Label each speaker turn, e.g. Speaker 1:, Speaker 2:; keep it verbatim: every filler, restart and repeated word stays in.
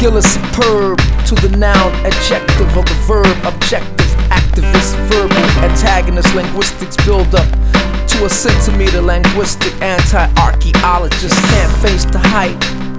Speaker 1: Skill is superb to the noun, adjective of the verb. Objective, activist, verbal, antagonist, linguistics build up to a centimeter. Linguistic anti-archaeologist can't face the height